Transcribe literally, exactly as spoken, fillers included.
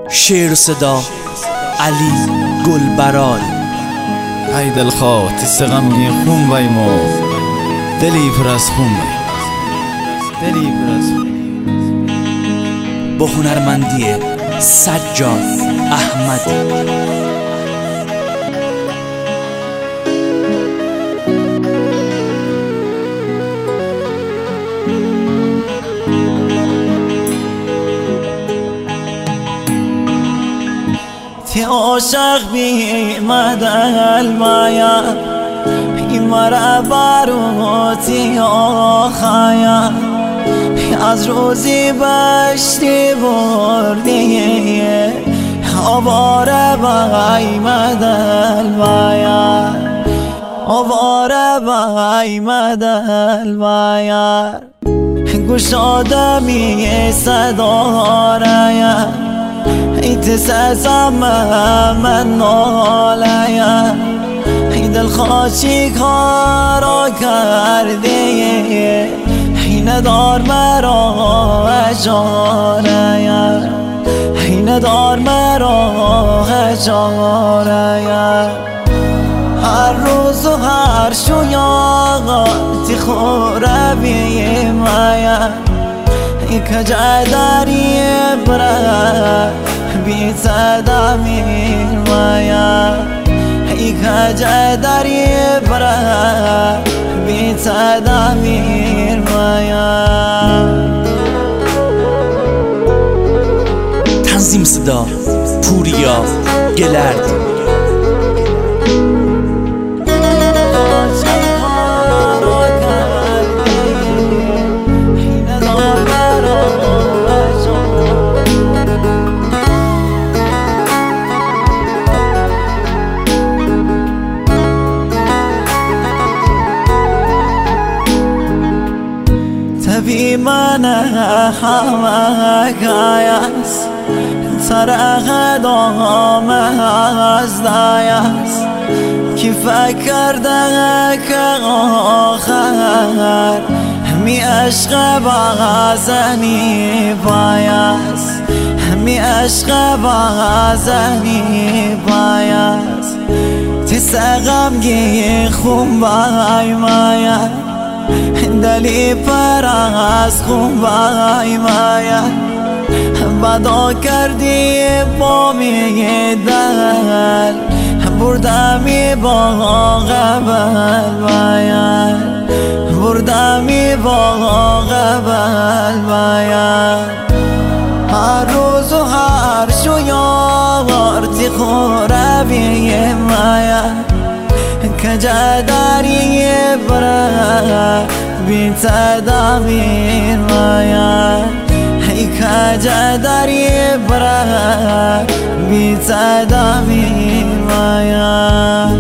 شعر و صدا علی گلبران. ای دلخواه تیست غمگین خون بایمو، دلی پر از خون بایمو، دلی پر از خون. با هنرمندی سجاد احمدی. تی عاشق بی مدل مایا این مرا باروتی آخایا از روزی بشتی بردی آواره بای مدل مایا آواره بای مدل مایا گوشاده می صدا رایا ایت سزم من نالایا ای دلخواه چی کارا کردی ای ندار مرا اجارایا ای ندار مرا اجارایا هر روز و هر شویا تی خوره بی مایا ای کجا داری برا بی صدا میر مایا ای کجا داری برا بی صدا میر مایا. تنظیم صدا پوریا گلرد. تبي من همه گایست سرخ دام از دایست کی فکر ده که آخر می عشق بازنی بایست می عشق بازنی بایست تی سقم گی خون بای مایا دلی پر از خون بای مایا بدا کردی با می دل بردمی با قبل مایا بردمی با قبل مایا هر روز و هر شویار تی خوره بی مایا کجا داری برا بی صدا میر مایا ای کجا داری برا بی صدا میر مایا.